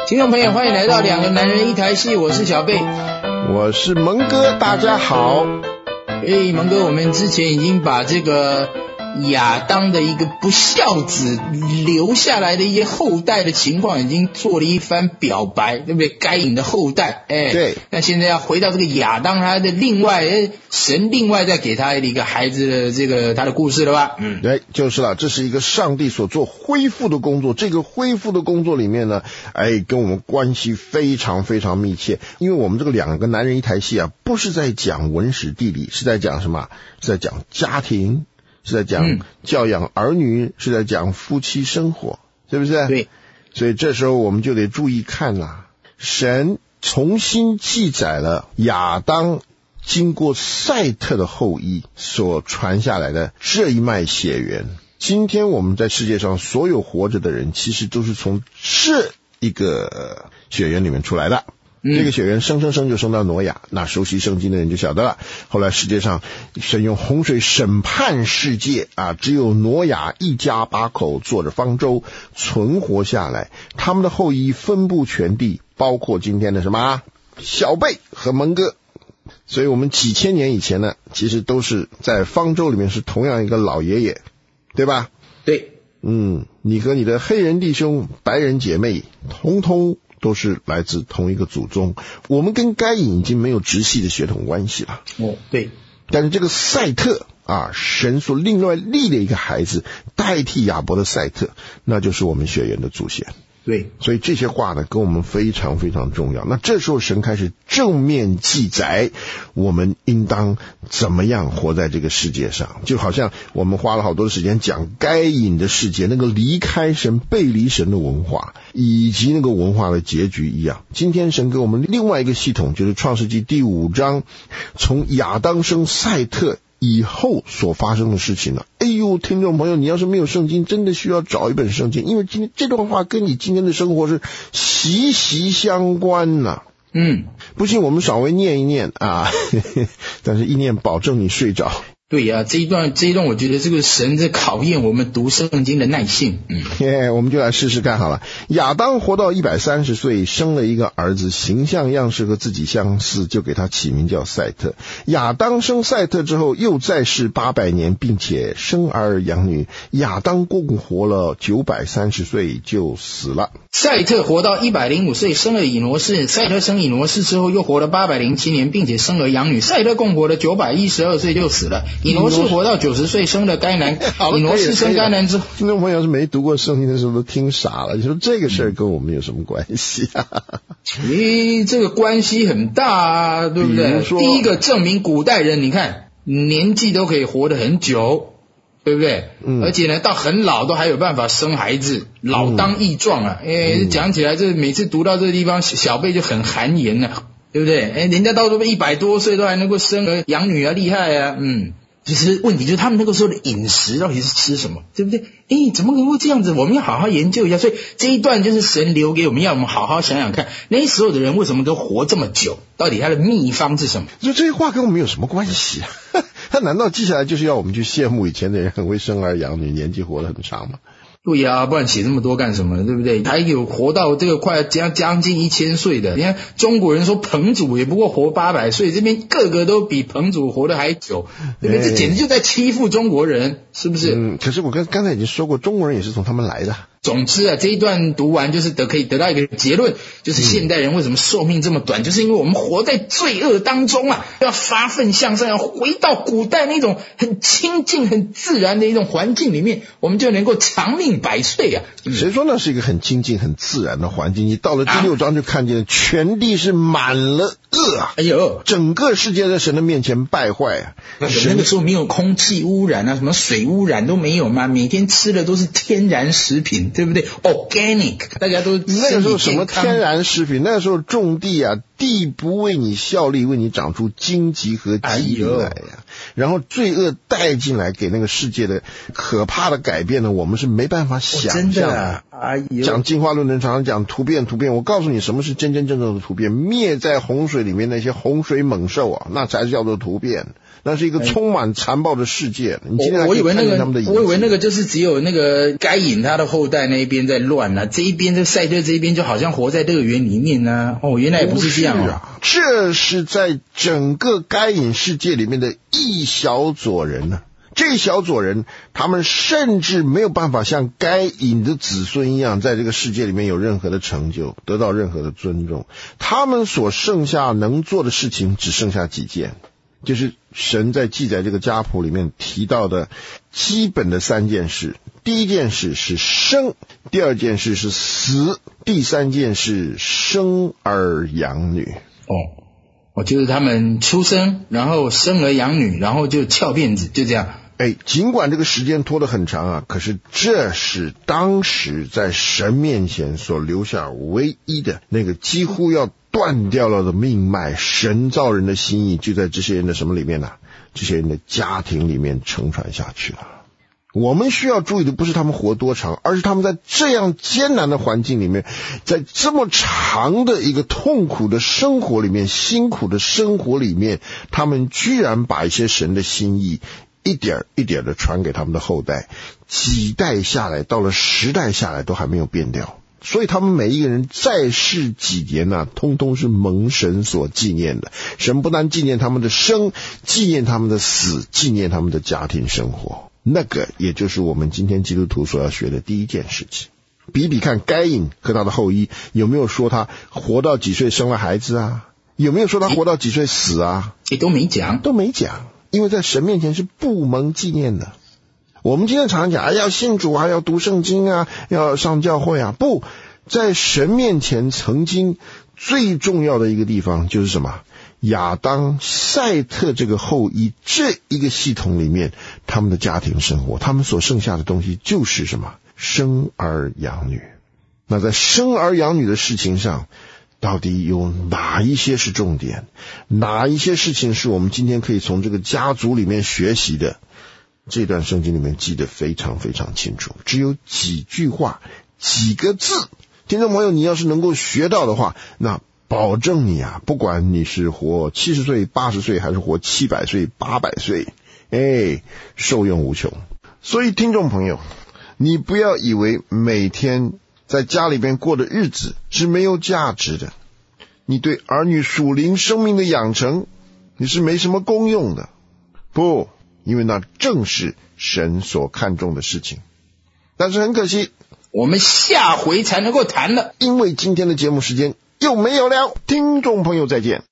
听众朋友，欢迎来到两个男人一台戏，我是小贝， 我是蒙哥，大家好。 蒙哥，我们之前已经把这个亚当的一个不孝子留下来的一些后代的情况已经做了一番表白，对不对？该隐的后代， 对。 那现在要回到这个亚当他的神另外再给他一个孩子的这个他的故事了吧？ 对，就是了，这是一个上帝所做恢复的工作。这个恢复的工作里面呢，跟我们关系非常非常密切，因为我们这个两个男人一台戏啊，不是在讲文史地理，是在讲什么？是在讲家庭。是在讲教养儿女，是在讲夫妻生活，是不是？ 对。 所以这时候我们就得注意看啦，神重新记载了亚当经过赛特的后裔所传下来的这一脉血缘。今天我们在世界上所有活着的人，其实都是从这一个血缘里面出来的。这个血缘生就生到挪亚，那熟悉圣经的人就晓得了。后来世界上神用洪水审判世界啊，只有挪亚一家8口坐着方舟存活下来，他们的后裔分布全地，包括今天的什么小贝和蒙哥。所以我们几千年以前呢，其实都是在方舟里面是同样一个老爷爷，对吧？ 对。 你和你的黑人弟兄白人姐妹通通都是来自同一个祖宗，我们跟该隐已经没有直系的血统关系了。 对。 但是这个赛特啊，神所另外立的一个孩子，代替亚伯的赛特，那就是我们血缘的祖先。 对。 所以这些话呢，跟我们非常非常重要。那这时候神开始正面记载我们应当怎么样活在这个世界上，就好像我们花了好多时间讲该隐的世界，那个离开神背离神的文化以及那个文化的结局一样。今天神给我们另外一个系统，就是创世纪第5章，从亚当生赛特以后所发生的事情了。听众朋友，你要是没有圣经，真的需要找一本圣经，因为今天这段话跟你今天的生活是息息相关呐。不信我们稍微念一念啊，但是一念保证你睡着。 对呀，这一段我觉得这个神在考验我们读圣经的耐性。 我们就来试试看好了。亚当活到130岁，生了一个儿子，形象样式和自己相似，就给他起名叫赛特。亚当生赛特之后，又在世800年，并且生儿养女。亚当共活了930岁就死了。 赛特活到105岁，生了以挪士。赛特生以挪士之后，又活了807年，并且生儿养女。赛特共活了912岁就死了。以挪士活到90岁，生了该男。以挪士生该男之后， 听众朋友是没读过圣经的时候都听傻了。你说这个事儿跟我们有什么关系啊？ 这个关系很大啊，对不对？第一个证明古代人，你看年纪都可以活得很久，对不对？而且呢，到很老都还有办法生孩子，老当益壮啊。讲起来，这每次读到这个地方，小贝就很汗颜啊，对不对？人家到100多岁都还能够生儿养女啊，厉害啊。其实问题就是他们那个时候的饮食到底是吃什么，对不对？怎么能够这样子？我们要好好研究一下。所以这一段就是神留给我们，要我们好好想想看，那时候的人为什么都活这么久，到底他的秘方是什么？ 就这些话跟我们有什么关系啊？他难道记下来就是要我们去羡慕以前的人很会生儿养女，年纪活得很长吗？ 对呀，不然写这么多干什么，对不对？还有活到这个快将近1000岁的，你看中国人说彭祖也不过活800岁，这边个个都比彭祖活得还久，对不对？这简直就在欺负中国人，是不是？ 可是我刚才已经说过，中国人也是从他们来的。 总之啊，这一段读完就是可以得到一个结论，就是现代人为什么寿命这么短，就是因为我们活在罪恶当中啊，要发奋向上，要回到古代那种很清净很自然的一种环境里面，我们就能够长命100岁啊。 谁说那是一个很清净很自然的环境？你到了第6章就看见了，全地是满了恶啊！整个世界在神的面前败坏啊！ 那个时候没有空气污染啊，什么水污染都没有嘛，每天吃的都是天然食品，对不对 ？Organic， 大家都那个时候什么天然食品？那个时候种地啊，地不为你效力，为你长出荆棘和棘来呀。然后罪恶带进来，给那个世界的可怕的改变呢，我们是没办法想象的。 真的讲进化论的常常讲突变。我告诉你什么是真正的突变，灭在洪水里面那些洪水猛兽啊，那才是叫做突变。 那是一个充满残暴的世界。你今天我以为那个就是只有那个该隐他的后代那一边在乱啊，这一边就赛特这一边就好像活在乐园里面啊。原来也不是这样啊。 这是在整个该隐世界里面的一小撮人呢。这一小撮人，他们甚至没有办法像该隐的子孙一样，在这个世界里面有任何的成就，得到任何的尊重。他们所剩下能做的事情只剩下几件，就是神在记载这个家谱里面提到的基本的3件事。第一件事是生，第二件事是死，第三件事生儿养女。 就是他们出生，然后生儿养女，然后就翘辫子，就这样。 尽管这个时间拖得很长啊，可是这是当时在神面前所留下唯一的那个几乎要断掉了的命脉。神造人的心意就在这些人的什么里面呢？这些人的家庭里面承传下去了。我们需要注意的不是他们活多长，而是他们在这样艰难的环境里面，在这么长的一个痛苦的生活里面，辛苦的生活里面，他们居然把一些神的心意一点一点的传给他们的后代，几代下来，到了10代下来都还没有变掉。所以他们每一个人在世几年啊，通通是蒙神所纪念的。神不但纪念他们的生，纪念他们的死，纪念他们的家庭生活。那个也就是我们今天基督徒所要学的第一件事情。比比看该隐和他的后裔有没有说他活到几岁生了孩子啊？有没有说他活到几岁死啊？ 都没讲， 因为在神面前是不蒙纪念的。我们今天常常讲要信主啊，要读圣经啊，要上教会啊。不，在神面前曾经最重要的一个地方就是什么？亚当赛特这个后裔这一个系统里面，他们的家庭生活，他们所剩下的东西就是什么？生儿养女。那在生儿养女的事情上，到底有哪一些是重点？哪一些事情是我们今天可以从这个家族里面学习的？这段圣经里面记得非常非常清楚，只有几句话，几个字。听众朋友，你要是能够学到的话，那保证你啊，不管你是活70岁、80岁，还是活700岁、800岁，受用无穷。所以听众朋友，你不要以为每天在家里边过的日子是没有价值的，你对儿女属灵生命的养成，你是没什么功用的。不，因为那正是神所看重的事情。但是很可惜， 我们下回才能够谈了， 因为今天的节目时间又没有了。听众朋友再见。